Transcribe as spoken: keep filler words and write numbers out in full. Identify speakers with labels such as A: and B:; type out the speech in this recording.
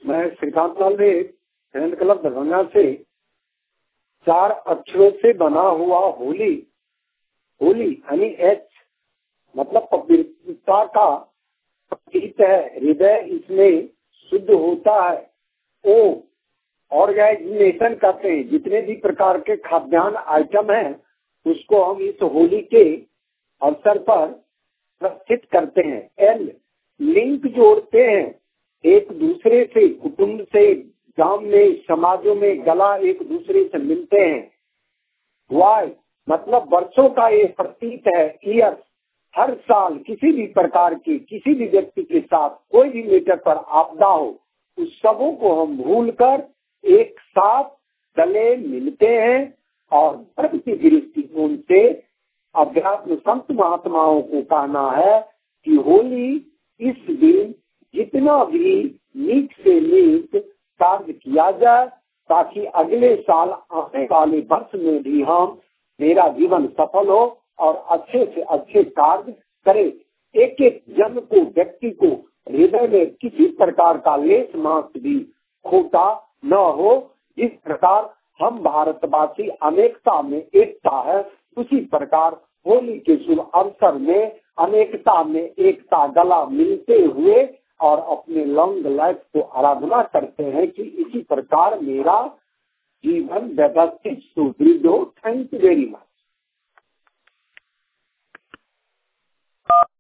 A: मैं श्रीकांत लाल ने friend club Darbhanga से चार अक्षरों से बना हुआ होली, होली यानी एच मतलब पवित्रता का प्रतीक है। हृदय इसमें शुद्ध होता है। ओ ऑर्गेनाइजेशन कहते हैं। जितने भी प्रकार के खाद्यान्न आइटम हैं उसको हम इस होली के अवसर पर प्रस्तुत करते हैं। एल लिंक जोड़ते हैं एक दूसरे से, कुटुंब से, गांव में, समाजों में गला एक दूसरे से मिलते हैं। वाई मतलब वर्षों का ये प्रतीक है। ईयर हर साल किसी भी प्रकार की किसी भी व्यक्ति के साथ कोई भी मैटर पर आपदा हो उस सबों को हम भूलकर एक साथ गले मिलते हैं और धर्म की दृष्टिकोण से अध्यात्म संत महात्माओं को कहना है कि होली इस दिन जितना भी नीक से नीक कार्य किया जाए ताकि अगले साल आने वाले वर्ष में भी हम मेरा जीवन सफल हो और अच्छे से अच्छे कार्य करे। एक एक जन को, व्यक्ति को हृदय में किसी प्रकार का लेस मात्र भी खोटा न हो। इस प्रकार हम भारतवासी अनेकता में एकता है, उसी प्रकार होली के शुभ अवसर में अनेकता में एकता गला मिलते हुए और अपने लॉन्ग लाइफ को आराधना करते हैं कि इसी प्रकार मेरा जीवन व्यवस्थित सुदृढ़ हो। Thank you very much.